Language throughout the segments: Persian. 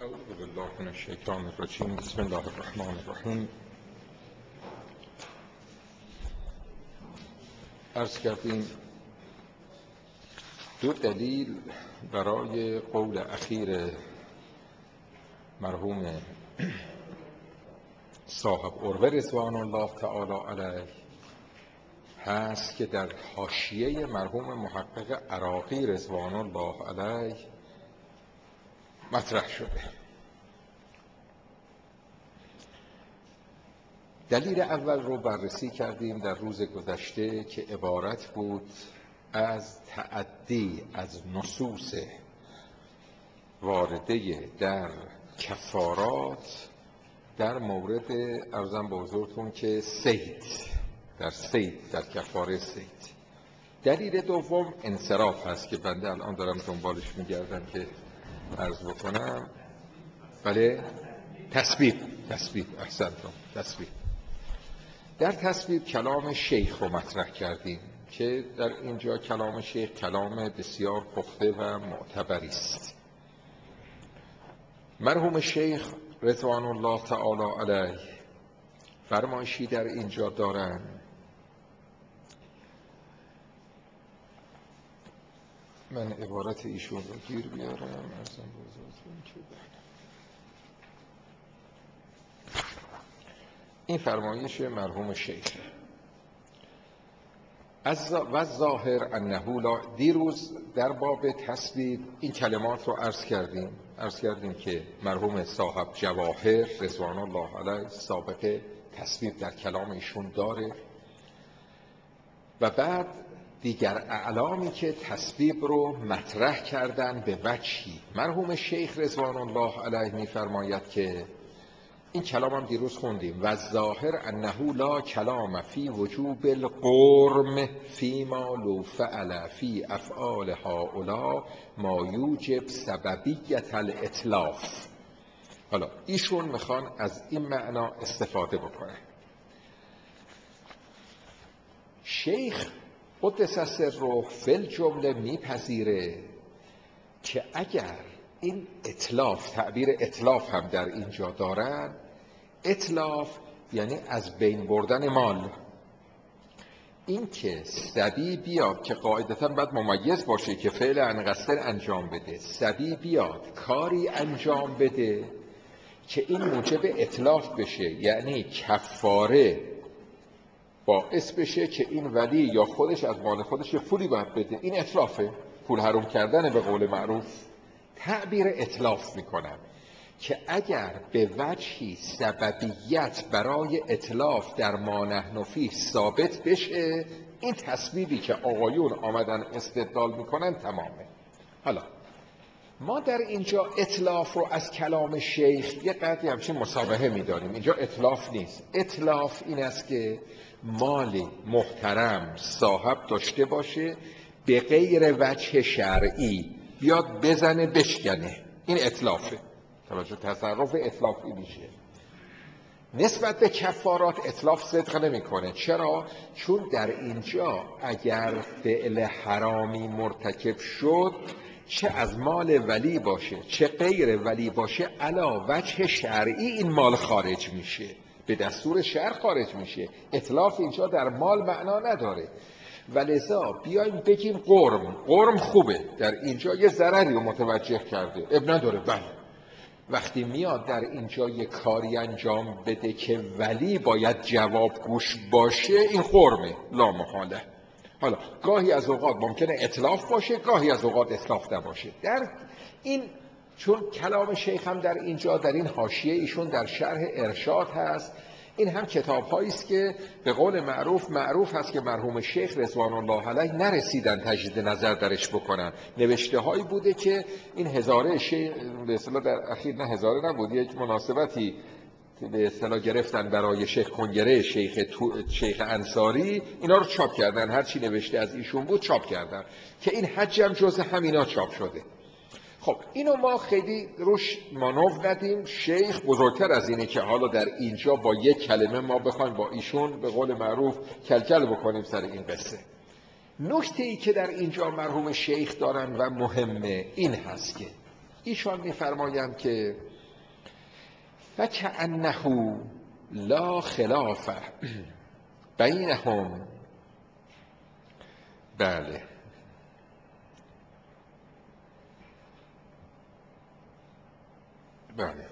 اعوذ بالله من الشیطان الرجیم. بسم الله الرحمن الرحیم. عرض کردیم دو دلیل برای قول اخیر مرحوم صاحب عروه رضوان الله تعالی علیه هست که در حاشیه مرحوم محقق عراقی رضوان الله علیه مطرح شده. دلیل اول رو بررسی کردیم در روز گذشته که عبارت بود از تعدی از نصوص وارده در کفارات در مورد عرضم به حضورتون که در کفاره صید. دلیل دوم انصراف هست که بنده الان دارم دنبالش میگردم که عرض بکنم. بله، تسبیح. احسنتم، تسبیح. در تسبیح کلام شیخ رو مطرح کردیم که در اینجا کلام شیخ کلام بسیار پخته و معتبری است. مرحوم شیخ رضوان الله تعالی علیه فرمایشی در اینجا دارن من عبارت ایشون رو گیر بیارم. این فرمایش مرحوم شیخ و ظاهر انه لا. دیروز در باب تسبیح این کلمات رو عرض کردیم که مرحوم صاحب جواهر رضوان الله علیه سابقه تسبیح در کلام ایشون داره و بعد دیگر اعلامی که تسبیح رو مطرح کردن به وجهی. مرحوم شیخ رضوان الله علیه می‌فرماید که این کلام هم دیروز خوندیم و ظاهر انه لا کلام فی وجوب القرم فیما لو فعل فی افعال هؤلاء ما یوجب سببیت الاتلاف. حالا ایشون میخوان از این معنا استفاده بکنن. شیخ قدس سره فی الجمله میپذیره که اگر این اتلاف، تعبیر اتلاف هم در اینجا دارن، اتلاف یعنی از بین بردن مال. این که سبی بیاد که قاعدتا باید ممیز باشه که فعل انقصر انجام بده، سبی بیاد کاری انجام بده که این موجب اتلاف بشه، یعنی کفاره باعث بشه که این ولی یا خودش از مال خودش پولی باید بده، این اتلافه، پول حروم کردنه به قول معروف. تعبیر اتلاف میکنم که اگر به وجهی سببیت برای اتلاف در ما نحن فیه ثابت بشه، این تسبیبی که آقایون آمدن استدلال میکنن تمامه. حالا ما در اینجا اتلاف رو از کلام شیخ یه قدری همچین مسابقه میداریم. اینجا اتلاف نیست. اتلاف این است که مالی محترم صاحب داشته باشه به غیر وجه شرعی بیاد بزنه بشکنه، این اتلافه. توجه، تصرف اتلافی میشه. نسبت به کفارات اتلاف صدق نمیکنه. چرا؟ چون در اینجا اگر فعل حرامی مرتکب شد، چه از مال ولی باشه چه غیر ولی باشه، علا وجه شرعی این مال خارج میشه، به دستور شرع خارج میشه. اتلاف اینجا در مال معنا نداره. ولذا بیایم بگیم قرم خوبه، در اینجا یه ضرری رو متوجه کرده، اب نداره. بله، وقتی میاد در اینجا یه کاری انجام بده که ولی باید جواب گوش باشه، این قرمه لا محاله. حالا گاهی از اوقات ممکنه اتلاف باشه، گاهی از اوقات اتلاف نباشه. در این چون کلام شیخ هم در اینجا در این حاشیه ایشون در شرح ارشاد هست، این هم کتاب‌هایی است که به قول معروف هست که مرحوم شیخ رضوان الله علیه نرسیدن تجدید نظر درش بکنن. نوشته‌هایی بوده که این هزاره شیخ به اصطلاح در اخیر نه هزاره نبود، یک مناسبتی به اصطلاح گرفتن برای شیخ کنگره شیخ انصاری، اینا رو چاپ کردن. هر چی نوشته از ایشون بود چاپ کردن که این حج هم جزء همینا چاپ شده. خب اینو ما خیلی روش مانور ندیم. شیخ بزرگتر از اینه که حالا در اینجا با یک کلمه ما بخوایم با ایشون به قول معروف کلکل بکنیم سر این قصه. نکته ای که در اینجا مرحوم شیخ دارن و مهمه این هست که ایشان میفرمایند که و کأنه لا خلاف بینهم. بله بله،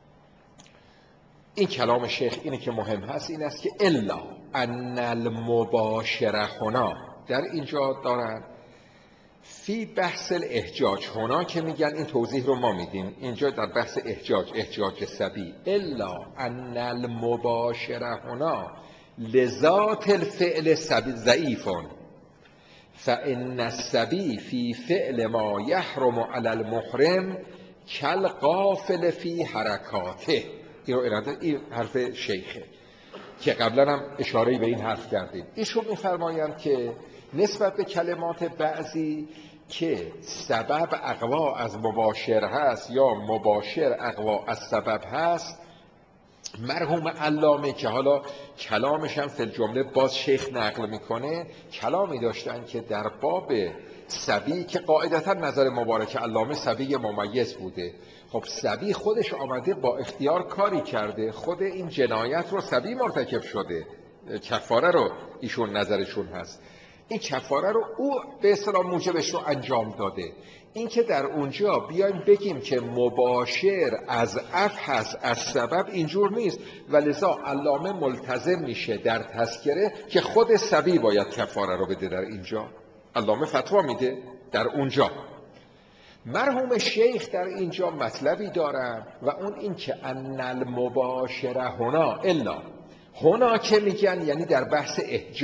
این کلام شیخ اینه که مهم هست، این است که الا ان المباشره هنا، در اینجا دارن فی بحث الاحجاج هنا که میگن، این توضیح رو ما میدیم اینجا در بحث احجاج صبی، الا ان المباشره هنا لذات الفعل ضعیف فان الصبی فی فعل ما یحرم علی المحرم کالغافل فی حرکاته. این حرف شیخه که قبلا هم اشاره به این حرف کردیم. ایشون میفرمایند که نسبت به کلمات بعضی که سبب اقوا از مباشر هست یا مباشر اقوا از سبب هست، مرحوم علامه که حالا کلامش هم فی الجمله باز شیخ نقل میکنه، کلامی داشتن که در باب صبی که قاعدتا نظر مبارک علامه صبی ممیز بوده. خب صبی خودش آمده با اختیار کاری کرده، خود این جنایت رو صبی مرتکب شده، کفاره رو ایشون نظرشون هست، این کفاره رو او به اصطلاح موجبش رو انجام داده. این که در اونجا بیایم بگیم که مباشر از اف هست از سبب، اینجور نیست، ولذا علامه ملتزم میشه در تذکره که خود صبی باید کفاره رو بده. در اینجا علامه فتوا میده در اونجا. مرحوم شیخ در اینجا مطلبی دارن و اون این که ان المباشره هنا الا هنا که میگن یعنی در بحث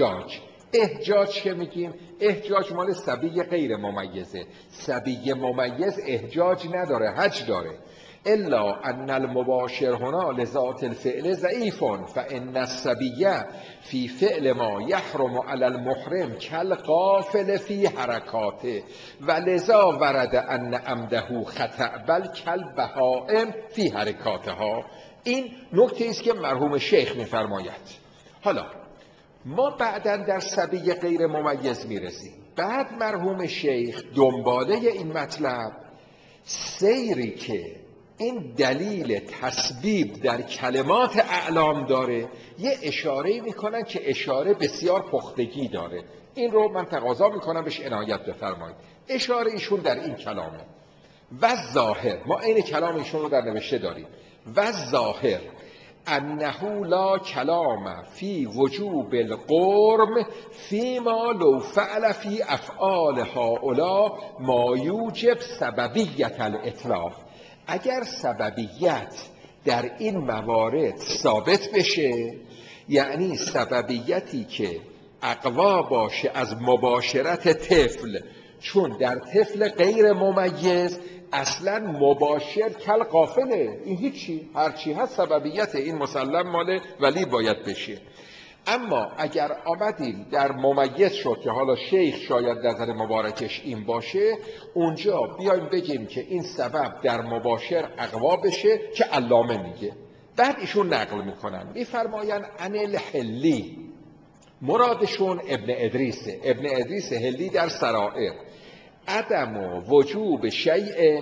احجاج که میگیم، احجاج مال صبی غیر ممیزه، صبی ممیز احجاج نداره، حج داره. الا ان المباشر هنا لذات الفعل ضعیف فان الصبی فی فعل ما یحرم علی المحرم کالغافل فی حرکاته ولذا ورد ان عمده خطأ بل کالبهائم فی حرکاتها. این نکته است که مرحوم شیخ میفرماید. حالا ما بعداً در صبی غیر ممیز میرسیم. بعد مرحوم شیخ دنباله این مطلب، سیری که این دلیل تسبیب در کلمات اعلام داره، یه اشاره میکنن که اشاره بسیار پختگی داره. این رو من تقاضا میکنم بهش عنایت بفرمایید. اشاره ایشون در این کلامه و ظاهر، ما این کلام ایشون رو در نوشته داریم، و ظاهر انه لا کلام فی وجوب القرم فیما لو فعل فی افعال هؤلاء ما یوجب سببیت الاطلاق. اگر سببیت در این موارد ثابت بشه، یعنی سببیتی که اقوا باشه از مباشرت طفل، چون در طفل غیر ممیز اصلا مباشر کل غافله، این هیچی، هرچی هست سببیت این مسلم مال ولی باید بشه. اما اگر آمدیم در ممیز شد که حالا شیخ شاید نظر مبارکش این باشه، اونجا بیایم بگیم که این سبب در مباشر اقوا بشه که علامه میگه. بعد ایشون نقل میکنن میفرماین عن الحلی، مرادشون ابن ادریسه. ابن ادریس حلی در سرائر، عدم وجوب شیء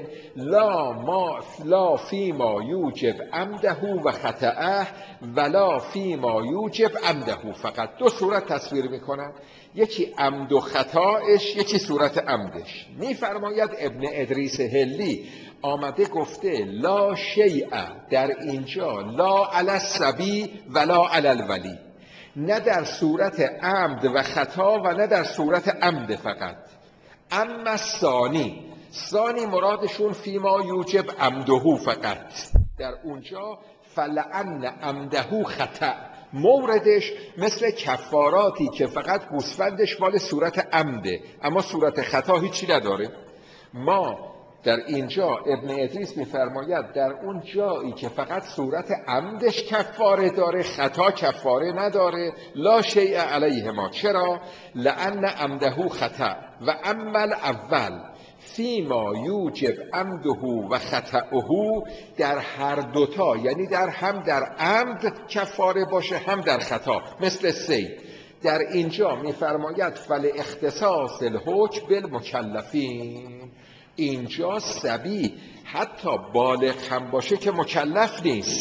لا فیما یوجب عمده و خطأه ولا فیما یوجب عمده. فقط دو صورت تصویر میکنن، یکی عمد و خطاش، یکی صورت عمدش. میفرماید ابن ادریس حلی آمده گفته لا شیء در اینجا، لا علی الصبی ولا علی الولی، نه در صورت عمد و خطا و نه در صورت عمد فقط. اما ثانی مرادشون فیما یوجب عمده فقط، در اونجا فلعن عمده خطأ، موردش مثل کفاراتی که فقط گوسفندش مال صورت عمده اما صورت خطا هیچی نداره. ما در اینجا ابن ادریس میفرماید در اون جایی که فقط صورت عمدش کفاره داره، خطا کفاره نداره، لا شیء علیه ما. چرا؟ لأن عمده خطا و اما الاول فیما یوجب عمده و خطأه، در هر دوتا، یعنی هم در عمد کفاره باشه هم در خطا، مثل سید. در اینجا میفرماید فل اختصاص الحکم بالمکلفین، اینجا صبی حتی بالغ هم باشه که مکلف نیست،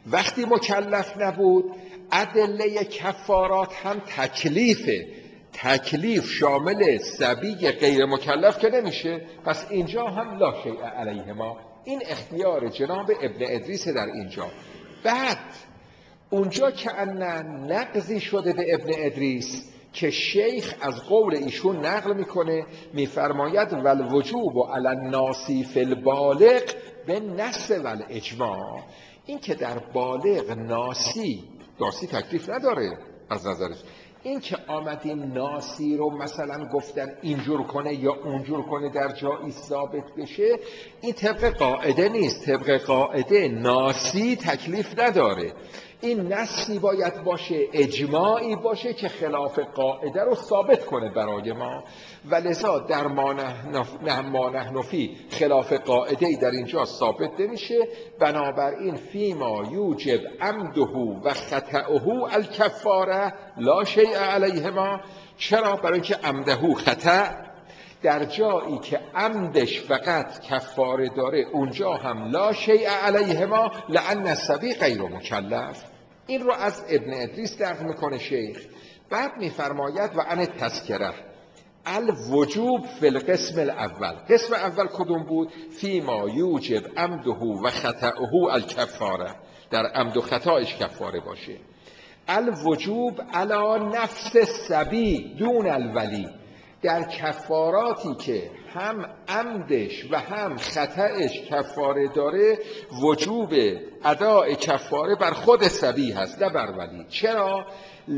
وقتی مکلف نبود ادله کفارات هم تکلیفه. تکلیف شامل صبی غیر مکلف که نمیشه، پس اینجا هم لا شیء علیهما. این اختیار جناب ابن ادریس در اینجا. بعد اونجا که نقضی شده به ابن ادریس که شیخ از قول ایشون نقل میکنه، میفرماید والوجوب علی الناس فی البالغ به نص والاجماع. این که در بالغ ناسی تکلیف نداره از نظرش. این که آمدیم ناسی رو مثلا گفتن اینجور کنه یا اونجور کنه در جایی ثابت بشه، این طبق قاعده نیست. طبق قاعده ناسی تکلیف نداره. این نصی باید باشه، اجماعی باشه که خلاف قاعده رو ثابت کنه برای ما. و لذا در ما نحن فی خلاف قاعده در اینجا ثابت نمیشه. بنابراین فیما یوجب عمده و خطأه الکفاره لا شیء علیهما. چرا؟ برای اینکه عمده خطأ در جایی که عمدش فقط کفاره داره اونجا هم لا شیء علیهما لأن الصبی غیر مکلف. این رو از ابن ادریس نقل میکنه شیخ. بعد میفرماید و عن تذکره الوجوب فی القسم الاول. قسم اول کدوم بود؟ فیما یوجب عمده و خطأه الکفاره، در عمد و خطایش کفاره باشه. الوجوب علی نفس الصبی دون الولی، در کفاراتی که هم عمدش و هم خطأش کفاره داره، وجوب اداء کفاره بر خود صبی هست نه بر ولی. چرا؟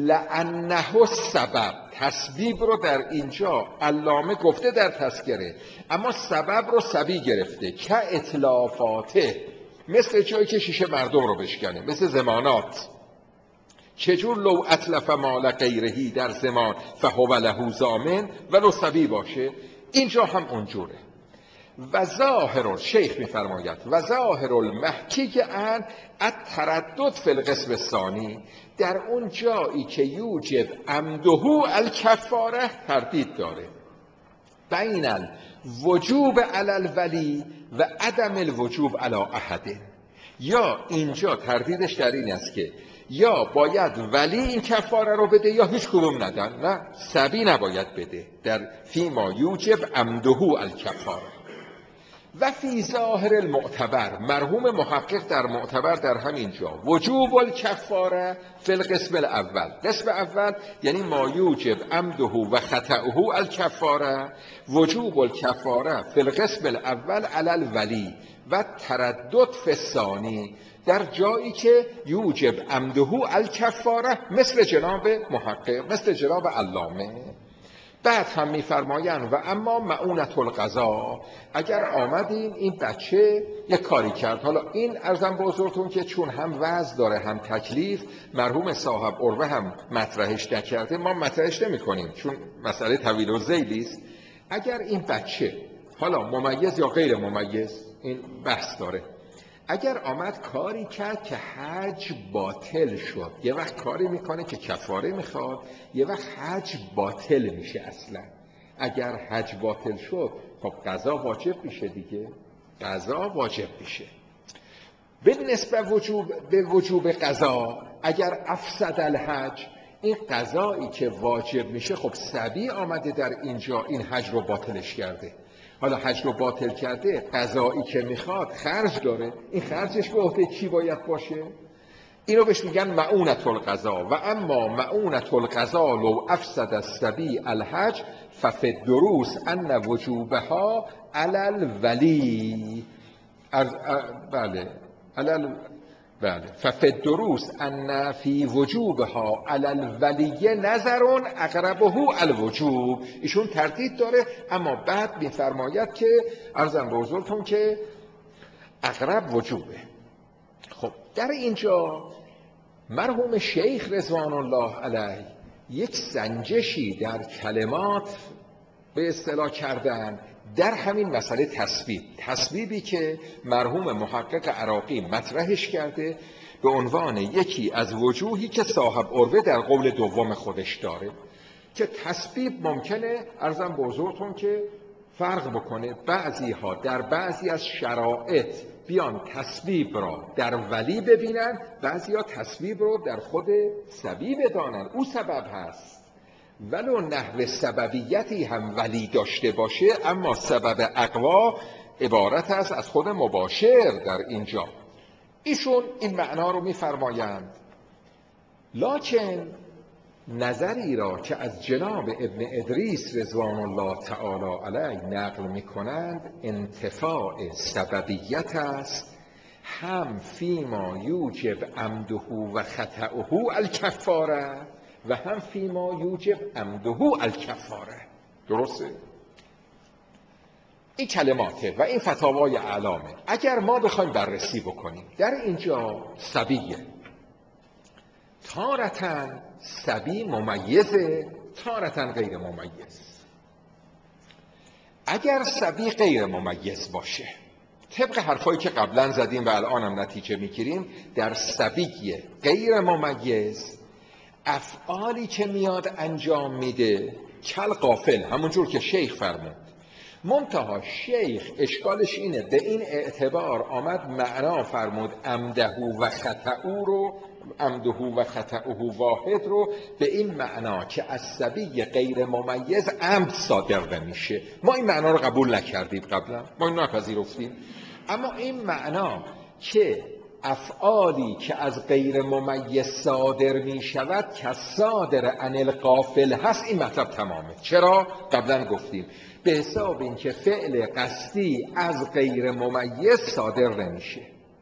لأنه السبب. تسبیب رو در اینجا علامه گفته در تذکره، اما سبب رو صبی گرفته که اتلافاته، مثل جایی که شیشه مردم رو بشکنه، مثل زمانات. چجور لو اتلف مال غیرهی در زمان فهو له ضامن ولو صبی باشه، اینجا هم اونجوره. و ظاهر، شیخ میفرماید و ظاهر المحکی ان التردد فی القسم الثانی، در اون جایی که یوجب عمده الکفاره تردید داره بین الوجوب علی الولی و عدم الوجوب علی احد. یا اینجا تردیدش در این است که یا باید ولی این کفاره رو بده یا هیچ کدوم ندن. نه، صبی نباید بده در فیما یوجب عمده الکفاره. و فی ظاهر المعتبر، مرحوم محقق در معتبر در همین جا وجوب الکفاره فی القسم الاول. قسم اول یعنی ما یوجب عمده و خطأه الکفاره، وجوب الکفاره فی القسم الاول علی الولی و تردد فی الثانی، در جایی که یوجب عمده الکفاره مثل جناب محقق، مثل جناب علامه. بعد هم میفرمایند و اما معونت القضا، اگر آمدیم این بچه یک کاری کرد. حالا این عرضم به حضورتون که چون هم وضع داره هم تکلیف، مرحوم صاحب عروه هم مطرحش نکرده، ما مطرحش نمی کنیم چون مسئله طویل و ذیلی است. اگر این بچه حالا ممیز یا غیر ممیز، این بحث داره، اگر آمد کاری کرد که حج باطل شد، یه وقت کاری میکنه که کفاره میخواد، یه وقت حج باطل میشه اصلا. اگر حج باطل شد خب قضا واجب میشه دیگه، قضا واجب میشه. بالنسبه به وجوب قضا، اگر افسد الحج، این قضایی که واجب میشه، خب صبی آمده در اینجا این حج رو باطلش کرده. حالا حج رو باطل کرده، قضایی که میخواد خرج داره، این خرجش به عهده کی باید باشه؟ اینو بهش میگن معونت القضا. و اما معونت القضا لو افسد الصبی الحج ففی الدروس ان وجوبها علی الولی. بله ففی الدروس ان فی وجوبها علی الولی نظر اقربه الوجوب. ایشون تردید داره، اما بعد میفرماید که عرضم به حضورتون که اقرب وجوبه. خب در اینجا مرحوم شیخ رضوان الله علیه یک سنجشی در کلمات به اصطلاح کردن در همین مسئله تصویبی که مرحوم محقق عراقی مطرحش کرده به عنوان یکی از وجوهی که صاحب عروه در قول دوم خودش داره، که تصویب ممکنه عرضم به حضورتون که فرق بکنه. بعضی ها در بعضی از شرایط بیان تصویب را در ولی ببینن، بعضی ها تصویب رو در خود صبی بدانن، او سبب هست. ولو نحو سببیتی هم ولی داشته باشه، اما سبب اقوا عبارت است از خود مباشر در اینجا. ایشون این معنا رو میفرمایند. لکن نظری را که از جناب ابن ادریس رضوان الله تعالی علیه نقل میکنند انتفاع سببیت است، هم فیما یوجب عمده و خطأه الکفاره و هم فیما یوجب عمده الکفاره. درسته؟ این کلماته و این فتاوای اعلامه. اگر ما بخوایم بررسی بکنیم در اینجا صبیه، تارتن صبی ممیزه، تارتن غیر ممیز. اگر صبی غیر ممیز باشه، طبق حرفایی که قبلا زدیم و الان هم نتیجه میگیریم، در صبی غیر ممیز افعالی که میاد انجام میده کل غافل، همونجور که شیخ فرمود. منتها شیخ اشکالش اینه، به این اعتبار آمد معنا فرمود عمده و خطأو رو، عمده و خطأه واحد رو به این معنا که از صبی غیر ممیز عمد صادر نمیشه. ما این معنا رو قبول نکردیم قبلا، ما این نپذیرفتیم. اما این معنا که افعالی که از غیر ممیز صادر می شود که صادر عن الغافل هست، این مطلب تمامه. چرا؟ قبلا گفتیم به حساب این که فعل قصدی از غیر ممیز صادر نمیشه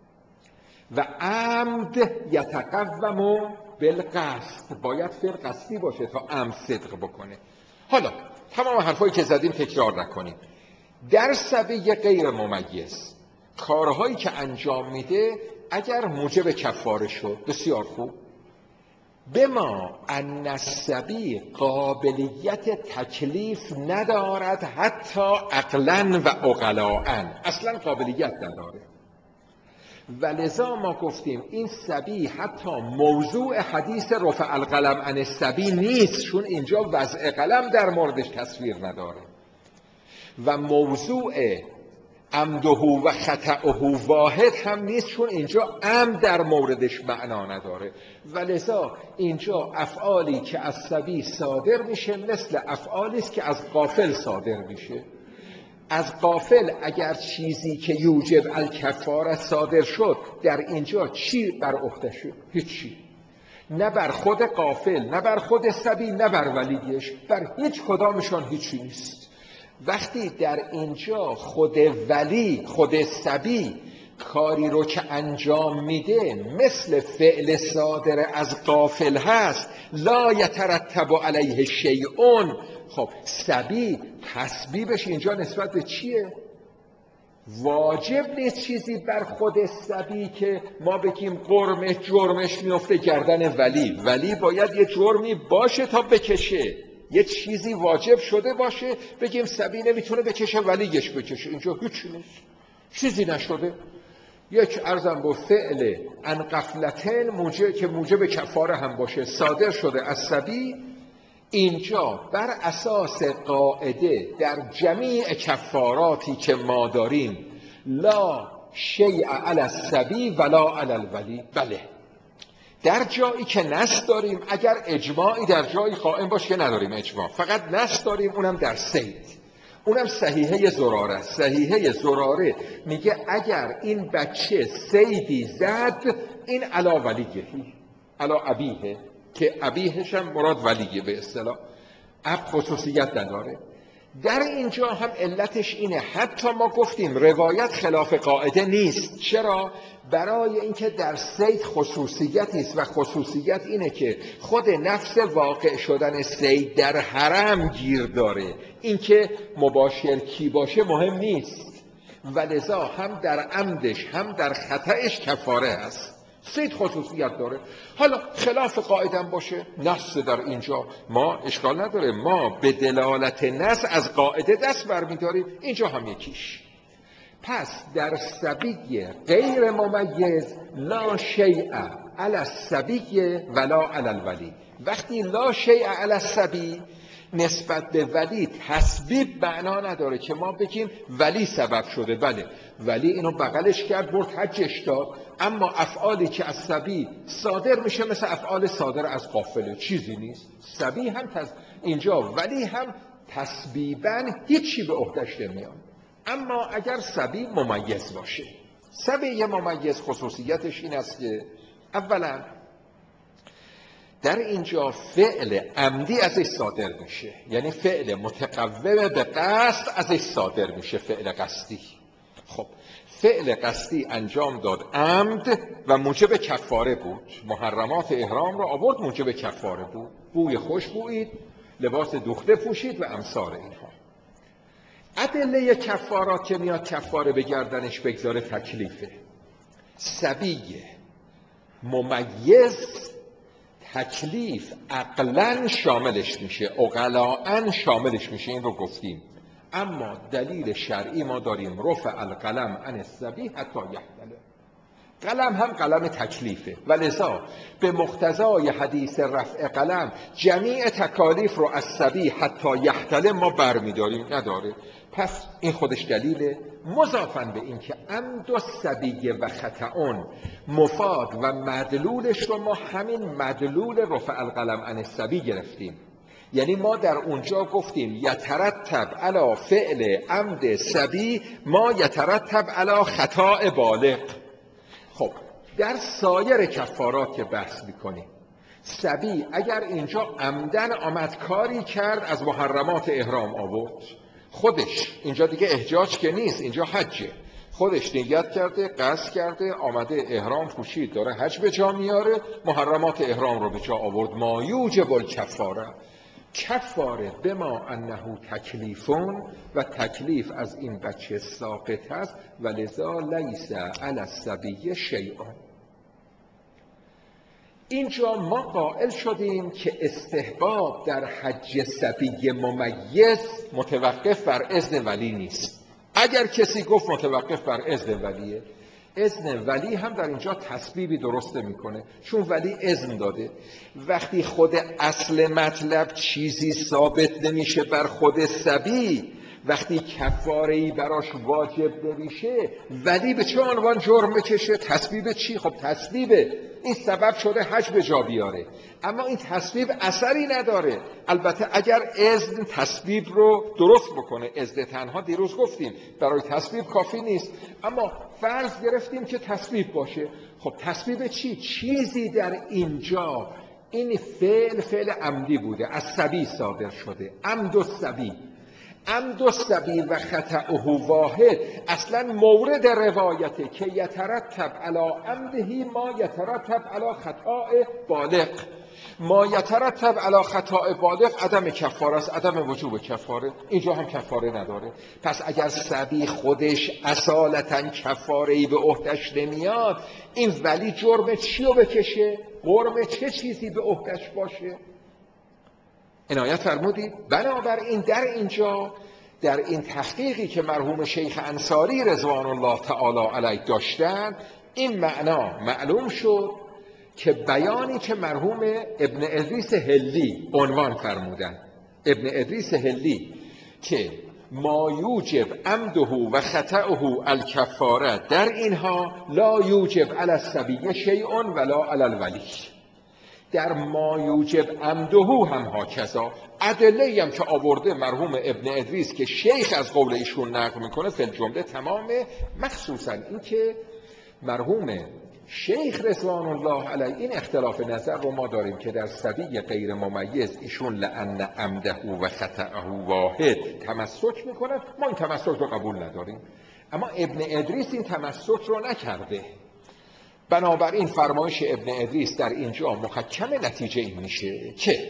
و عمد یتقوم بالقصد، باید فعل قصدی باشه تا عمد صدق بکنه. حالا تمام حرفایی که زدیم تکرار نکنیم. در صبی غیر ممیز کارهایی که انجام میده اگر موجب کفاره شد بسیار خوب، بما ان الصبی قابلیت تکلیف ندارد حتی عقلا و عقلاء، اصلا قابلیت نداره. ولذا ما گفتیم این صبی حتی موضوع حدیث رفع القلم عن الصبی نیست، چون اینجا وضع قلم در موردش تصویر نداره، و موضوع عمده و خطأه واحد هم نیست، چون اینجا عمد در موردش معنا نداره. ولذا اینجا افعالی که از صبی صادر میشه مثل افعالی است که از غافل صادر میشه. از غافل اگر چیزی که یوجب الکفاره صادر شد، در اینجا چی بر عهده شد؟ هیچی. نه بر خود غافل، نه بر خود صبی، نه بر ولیش، بر هیچ کدامشان هیچی نیست. وقتی در اینجا خود ولی، خود صبی کاری رو که انجام میده مثل فعل صادر از غافل هست، لا یترتب علیه شیئون. خب صبی تسبیبش اینجا نسبت به چیه؟ واجب نیست چیزی بر خود صبی که ما بگیم جرمش میفته گردن ولی باید یه جرمی باشه تا بکشه، یه چیزی واجب شده باشه بگیم صبی نمیتونه بکشه ولیش بکشه. اینجا هیچ نیست، چیزی نشده. یک ارزم با فعل ان غفلتن موجب کفاره هم باشه صادر شده از صبی، اینجا بر اساس قاعده در جمیع کفاراتی که ما داریم لا شیء علی الصبی ولا علی الولی. بله، در جایی که نص داریم، اگر اجماعی در جایی قائم باشه که نداریم اجماع، فقط نص داریم، اونم در صید، اونم صحیحه زراره. صحیحه زراره میگه اگر این بچه صیدی زد، این علا ولیهی، علا ابیه، که ابیهش هم مراد ولیه، به اصطلاح اب خصوصیت نداره. در اینجا هم علتش اینه، حتی ما گفتیم روایت خلاف قاعده نیست. چرا؟ برای اینکه در صید خصوصیتی است و خصوصیت اینه که خود نفس واقع شدن صید در حرم گیر داره، اینکه مباشر کی باشه مهم نیست، ولذا هم در عمدش هم در خطأش کفاره هست. صید خصوصیت داره. حالا خلاف قاعده باشه، نص در اینجا ما اشکال نداره، ما به دلالت نص از قاعده دست برمی‌داریم، اینجا هم یکیش. پس در صبی غیر ممیز لا شیء علی الصبی ولا علی الولی. وقتی لا شیء علی الصبی نسبت به ولی تسبیب معنا نداره که ما بگیم ولی سبب شده. بله ولی اینو بغلش کرد برد حجش داد، اما افعالی که از صبی صادر میشه مثل افعال صادر از قافله چیزی نیست. صبی هم اینجا ولی هم تسبیباً هیچی به عهده‌اش نمیاد. اما اگر صبی ممیز باشه، صبی ممیز خصوصیتش این است که اولا در اینجا فعل عمدی ازش صادر میشه، یعنی فعل متقوم به قصد ازش صادر میشه، فعل قصدی. خب فعل قصدی انجام داد عمد و موجب کفاره بود، محرمات احرام را آورد موجب کفاره بود، بوی خوش بویید، لباس دوخته پوشید و امثال اینها. ادله کفارات که میاد کفاره به گردنش بگذاره تکلیفه. صبی ممیز تکلیف عقلاً شاملش میشه، عقلاً شاملش میشه، این رو گفتیم. اما دلیل شرعی ما داریم رفع القلم عن الصبی حتی یحتلم. قلم هم قلم تکلیفه و لذا به مقتضای حدیث رفع قلم جمیع تکالیف رو از صبی حتی یحتلم ما برمیداریم، نداره. پس این خودش دلیله. مضافاً به این که عمد الصبی و خطأ مفاد و مدلولش رو ما همین مدلول رفع القلم عن الصبی گرفتیم. یعنی ما در اونجا گفتیم یترتب علی فعل عمد صبی ما یترتب علی خطأ بالغ. خب در سایر کفارات که بحث میکنیم، صبی اگر اینجا عمدن آمد کاری کرد از محرمات احرام آورد، خودش اینجا دیگه احجاج که نیست، اینجا حجه، خودش نیت کرده، قصد کرده، آمده احرام پوشید، داره حج به جا میاره، محرمات احرام رو به جا آورد، ما یوجب الکفاره، کفاره بما انه تکلیفون و تکلیف از این بچه ساقط است و لذا لیس علی الصبی شیء. اینجا ما قائل شدیم که استحباب در حج صبی ممیز متوقف بر اذن ولی نیست. اگر کسی گفت متوقف بر اذن ولیه، اذن ولی هم در اینجا تسبیبی درست میکنه، چون ولی اذن داده. وقتی خود اصل مطلب چیزی ثابت نمیشه بر خود صبی، وقتی کفاره‌ای براش واجب نمیشه، ولی به چه عنوان جرم بکشه؟ تسبیب چی؟ خب تسبیبه، این سبب شده حج به جا بیاره، اما این تسبیب اثری نداره. البته اگر اذن تسبیب رو درست بکنه، اذن تنها دیروز گفتیم برای تسبیب کافی نیست، اما فرض گرفتیم که تسبیب باشه. خب تسبیب چی؟ چیزی در اینجا این فعل عمدی بوده، از صبی صادر شده، عمد الصبی. عمد الصبی و خطأه واحد اصلا مورد روایته که یترتب علی عمده ما یترتب علی خطأ بالغ. ما یترتب علی خطأ بالغ عدم کفاره است، عدم وجوب کفاره، اینجا هم کفاره نداره. پس اگر صبی خودش اصالتا کفاره‌ای به عهده‌اش نمیاد، این ولی جرم چی رو بکشه؟ قرم چه چیزی به عهده‌اش باشه؟ عنایت فرمودید. بنابراین در اینجا در این تحقیقی که مرحوم شیخ انصاری رضوان الله تعالی علیه داشتن، این معنا معلوم شد که بیانی که مرحوم ابن ادریس هلی عنوان فرمودن، ابن ادریس هلی، که ما یوجب عمده و خطأه الکفاره، در اینها لا یوجب علی الصبی شیء ولا علی الولی. در ما یوجب عمده هم هاکذا. ادله هم که آورده مرحوم ابن ادریس که شیخ از قول ایشون نقل میکنه فی الجمله تمامه، مخصوصا این که مرحوم شیخ رضوان الله علیه این اختلاف نظر رو ما داریم که در صبی غیر ممیز ایشون لأن عمده و خطأه واحد تمسک میکنن، ما این تمسک رو قبول نداریم، اما ابن ادریس این تمسک رو نکرده. بنابراین فرمایش ابن ادریس در اینجا محکم نتیجه این میشه که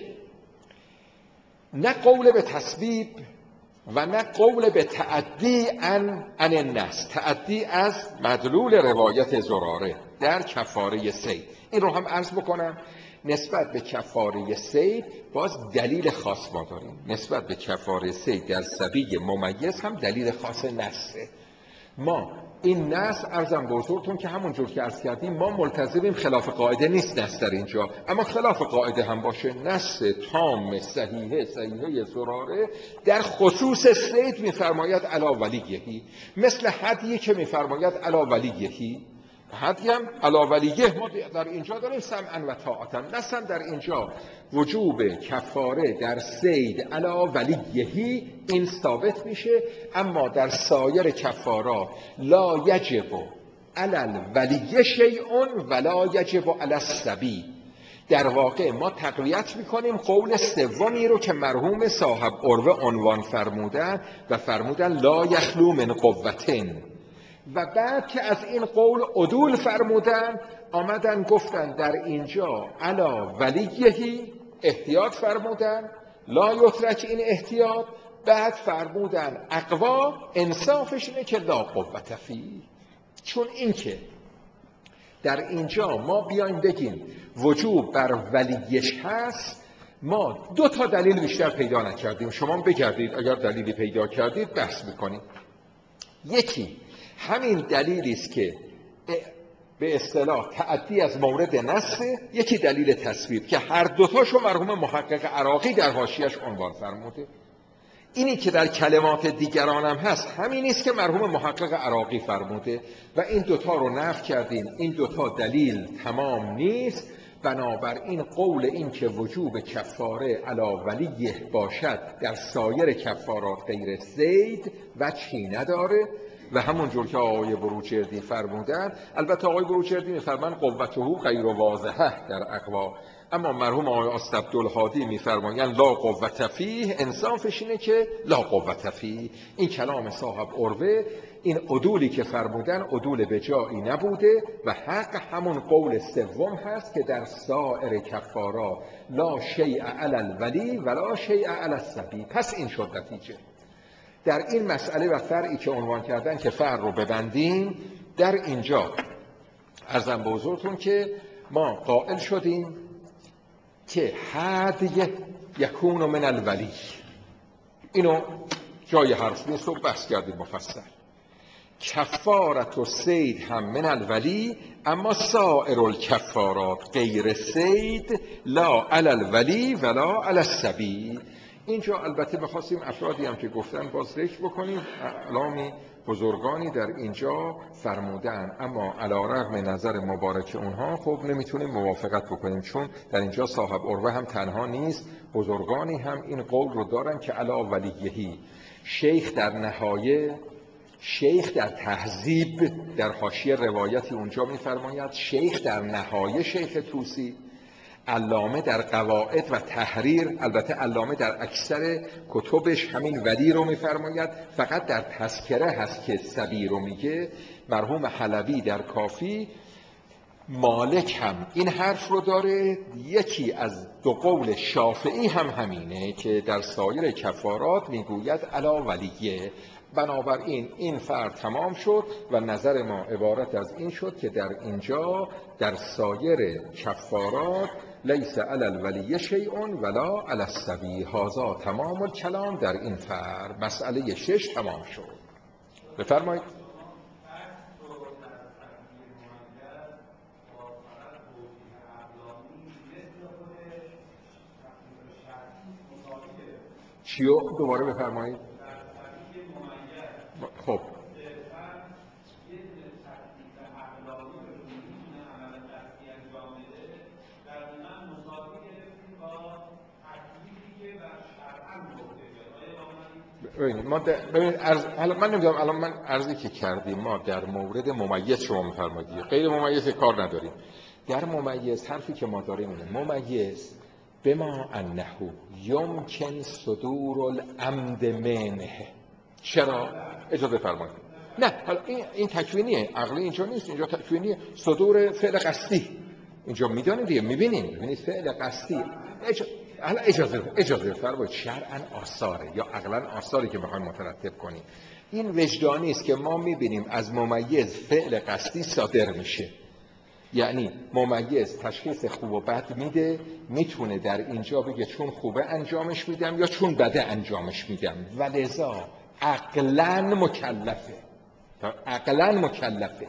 نه قول به تسبیب و نه قول به تعدی عن النص، تعدی از مدلول روایت زراره در کفاره صید. این رو هم عرض بکنم، نسبت به کفاره صید باز دلیل خاص ما داریم، نسبت به کفاره صید در صبی ممیز هم دلیل خاص نصه. ما این نص عرضم بزرگتون که همونجور که عرض کردیم ما ملتزمیم خلاف قاعده نیست نص در اینجا، اما خلاف قاعده هم باشه نص تام صحیحه زراره در خصوص صید میفرماید علی ولیهی، مثل هدیه که میفرماید علی ولیهی، هدیه هم علی ولیه ما در اینجا داریم سمعا و طاعتا. مثلا در اینجا وجوب کفاره در صید علی ولیهی این ثابت میشه، اما در سایر کفارات لا یجب علی الولی شیء ولا یجب علی الصبی. در واقع ما تقویت میکنیم قول سومی رو که مرحوم صاحب عروه عنوان فرمودن و فرمودن لا یخلو من قوتن، و بعد که از این قول عدول فرمودن آمدن گفتن در اینجا علا ولیهی احتیاط فرمودن، لا یترک این احتیاط، بعد فرمودن اقوا انصافش اینه که لا قوت فی. چون این که در اینجا ما بیایم بگیم وجوب بر ولیش هست، ما 2 تا دلیل بیشتر پیدا نکردیم. شما بگردید اگر دلیلی پیدا کردید بحث میکنید. یکی همین دلیلی است که به اصطلاح تعدی از مورد نصه، یکی دلیل تصویب که هر دوتاشو مرحوم محقق عراقی در حاشیه‌اش عنوان فرموده. اینی که در کلمات دیگران هم هست همین است که مرحوم محقق عراقی فرموده و این دوتا رو نفی کردیم. این دوتا دلیل تمام نیست، بنابراین قول این که وجوب کفاره علی ولیه باشد در سایر کفارات غیر صید وجهی نداره و همونجور که آقای بروجردی فرمودن، البته آقای بروجردی میفرمان قوته غیر واضحه در اقوا، اما مرحوم آقای عبدالهادی میفرمایند لا قوت فیه، انصافش اینه که لا قوت فیه. این کلام صاحب عروه، این عدولی که فرمودن عدول به جایی نبوده و حق همون قول سوم هست که در سایر کفارات لا شیء علی الولی ولا شیء علی الصبی. پس این شد نتیجه در این مسئله و فرعی که عنوان کردن که فرع رو ببندیم. در اینجا عرضم به حضورتون که ما قائل شدیم که هدی یکون من الولی، اینو جای حرف نیست و بحث کردیم مفصل. کفارت و صید هم من الولی، اما سائر الکفارات غیر صید لا علی الولی ولا علی الصبی. اینجا البته بخواستیم افرادی هم که گفتن باز ذکر بکنیم، اعلامی بزرگانی در اینجا فرمودن، اما علی رغم نظر مبارک اونها خب نمیتونیم موافقت بکنیم، چون در اینجا صاحب عروه هم تنها نیست، بزرگانی هم این قول رو دارن که علی ولیهی. شیخ در نهایه، شیخ در تهذیب در حاشیه روایتی اونجا میفرماید، شیخ در نهایه شیخ طوسی، علامه در قواعد و تحریر، البته علامه در اکثر کتبش همین ولی رو میفرماید، فقط در تذکره هست که صبی رو میگه، مرحوم حلبی در کافی، مالک هم این حرف رو داره. یکی از 2 قول شافعی هم همینه که در سایر کفارات میگوید علی ولیه. بنابراین این فرق تمام شد و نظر ما عبارت از این شد که در اینجا در سایر کفارات لیس علی الولی شیء ولا علی الصبی. هذا تمام الکلام در این فرق. مسئله 6 تمام شد. بفرمایید. چیو دوباره بفرمایید. خب ما حالا من نمیدونم الان من عرضی که کردیم ما در مورد ممیز شما میفرمایید، غیر ممیز کار نداریم. در ممیز حرفی که ما داریم اینه ممیز بما انه یمکن صدور العمد منه. چرا؟ اجازه فرمایید. نه حالا این تکوینیه، عقلی اینجا نیست، اینجا تکوینیه. صدور فعل قصدی اینجا میدونید دیگه، میبینید فعل قصدی. حالا اجازه فرمایید، شرعاً آثاره یا عقلاً آثاری که بخوایم مترتب کنیم. این وجدانی است که ما میبینیم از ممیز فعل قصدی صادر میشه، یعنی ممیز تشخیص خوب و بد میده، میتونه در اینجا بگه چون خوبه انجامش میدم یا چون بده انجامش میدم، ولذا عقلاً مکلفه. عقلاً مکلفه،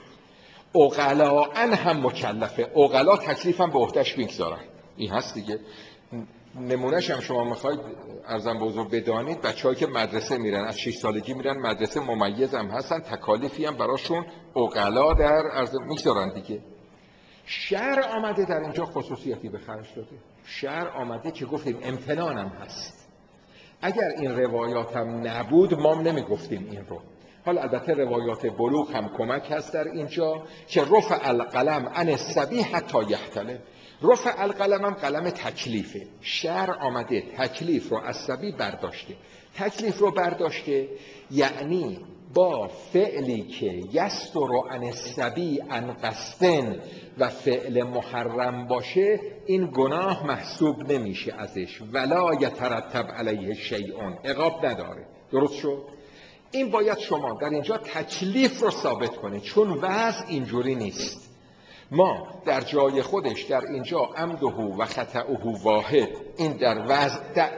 عقلاً هم مکلفه. عقلا تکلیف هم به عهده‌اش میگذارن. این هست دیگه. نمونهش هم شما میخواید ارزم به حضور بدانید، بچه‌هایی که مدرسه میرن از 6 سالگی میرن مدرسه، ممیز هم هستن، تکالیفی هم براشون عقلا در ارزم میگذارن دیگه. شرع آمده در اینجا خصوصیتی به خرج داده. شرع آمده که گفتیم امتنانم هست. اگر این روایات هم نبود ما نمیگفتیم این رو. حالا البته روایات بلوغ هم کمک هست در اینجا که رفع القلم عن الصبی حتی یحتلم. رفع القلم هم قلم تکلیفه. شرع آمده تکلیف رو از صبی برداشته. تکلیف رو برداشته یعنی با فعلی که یستر عن الصبی عن قصد و فعل محرم باشه، این گناه محسوب نمیشه ازش، ولا یترتب علیه شیء، عقاب نداره. درست شد؟ این باید شما در اینجا تکلیف رو ثابت کنه، چون وضع اینجوری نیست. ما در جای خودش در اینجا عمده و خطأه واحد، این در وضع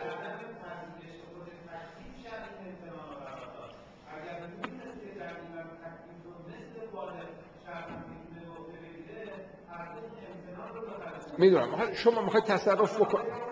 میدونم شما میخواید تصرف بکنید.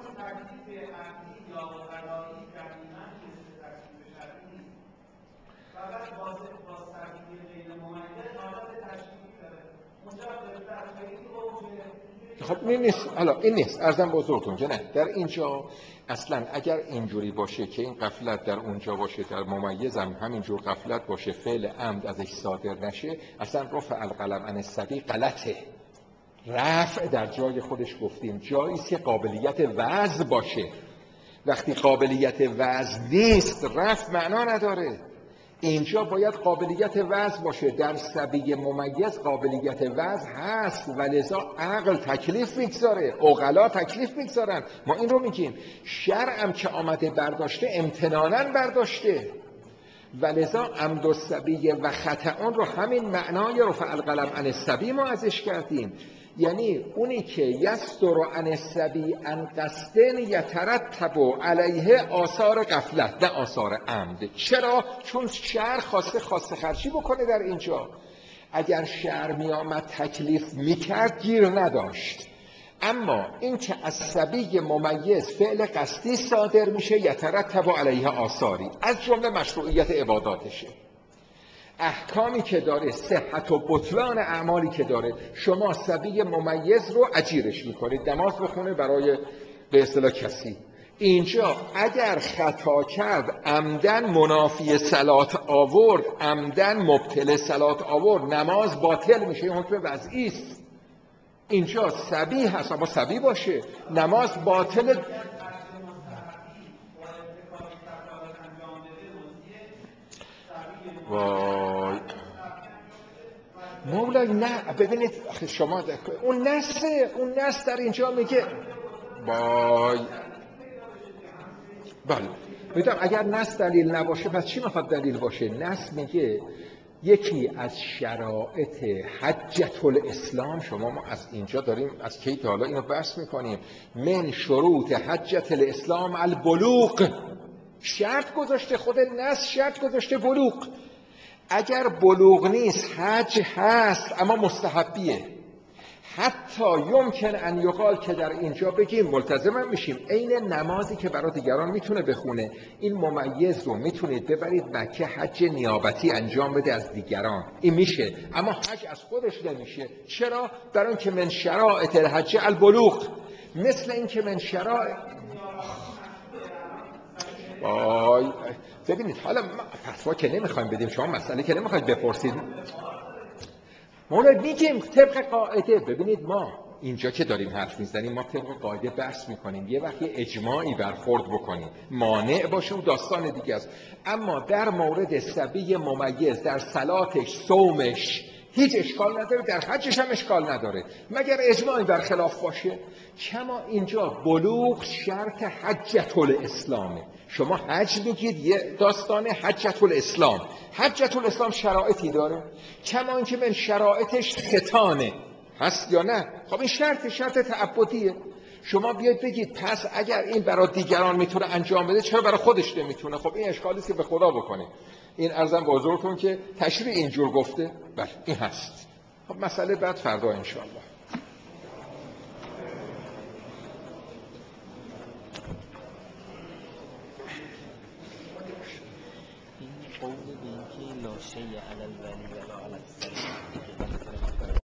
خب این نیست. حالا این نیست، عرضم بزرگتون که نه، در اینجا اصلا اگر اینجوری باشه که این غفلت در اونجا باشه، در ممیزم همینجور غفلت باشه، فعل عمد ازش صادر نشه، اصلا رفع القلم عن الصبی غلطه. رفع در جای خودش گفتیم جایی که قابلیت وضع باشه. وقتی قابلیت وضع نیست رفع معنا نداره. اینجا باید قابلیت وضع باشه. در صبی ممیز قابلیت وضع هست و لذا عقل تکلیف میگذاره، عقلا تکلیف میگذارن. ما این رو میگیم. شرعم که آمده برداشته امتناناً برداشته و لذا عمد الصبی و خطأ رو همین معنای رفع القلم عن الصبی ما ازش کردیم. یعنی اونی که یستر عن الصبی عن قصد یترتب علیه آثار غفلت، نه آثار عمد. چرا؟ چون شرع خواسته خرچی بکنه در اینجا. اگر شرع می آمد تکلیف میکرد گیر نداشت. اما این که از صبی ممیز فعل قصدی صادر میشه، یترتب علیه آثاری، از جمله مشروعیت عباداتشه، احکامی که داره، صحت و بطلان اعمالی که داره. شما صبی ممیز رو اجیرش میکنید نماز بخونه برای به اصطلاح کسی. اینجا اگر خطا کرد، عمدن منافی صلات آورد، عمدن مبطل صلات آورد، نماز باطل میشه. این حکم وضعی است. اینجا صبی هست، اما صبی باشه نماز باطل. وای مولای نه، ببینید شما اون نص در اینجا میگه وای بله میدونم اگر نص دلیل نباشه پس چی میخواد دلیل باشه؟ نص میگه یکی از شرائط حجة الاسلام، ما از اینجا داریم از کی تا حالا اینو بحث میکنیم، من شروط حجة الاسلام البلوغ. شرط گذاشته خود نص، شرط گذاشته بلوغ. اگر بلوغ نیست حج هست اما مستحبیه. حتی یمکن ان یقال که در اینجا بگیم ملتزم میشیم عین نمازی که برای دیگران میتونه بخونه، این ممیز رو میتونید ببرید مکه حج نیابتی انجام بده از دیگران، این میشه. اما حج از خودش نمیشه. چرا؟ برای اینکه من شرائط الحج البلوغ. مثل اینکه من شرائط ببینید حالا فتوا که نمیخوایم بدیم، شما مسئله که نمیخواید بپرسید، ما میگیم طبق قاعده. ببینید ما اینجا که داریم حرف میزنیم ما طبق قاعده بحث میکنیم. یه وقتی اجماعی برخورد بکنیم مانع باشه و داستان دیگه است. اما در مورد صبی ممیز در صلاتش، صومش هیچ اشکال نداره، در حجش هم اشکال نداره مگر اجماعی برخلاف باشه. کما اینجا بلوغ شرط حجة الاسلامه. شما حج بگید یه داستانه، حجة الاسلام. حجة الاسلام شرایطی داره، کما اینکه من شرایطش ختانه هست یا نه. خب این شرط تعبدیه. شما بیاید بگید پس اگر این برای دیگران میتونه انجام بده چرا برای خودش نمیتونه؟ خب این اشکالی است که به خدا بکنید. این عرضم به حضورتون که تشریع اینجور گفته، بله این هست. خب مسئله بعد فردا انشاءالله. این قول به اینکه لا شیء علی الولی ولا علی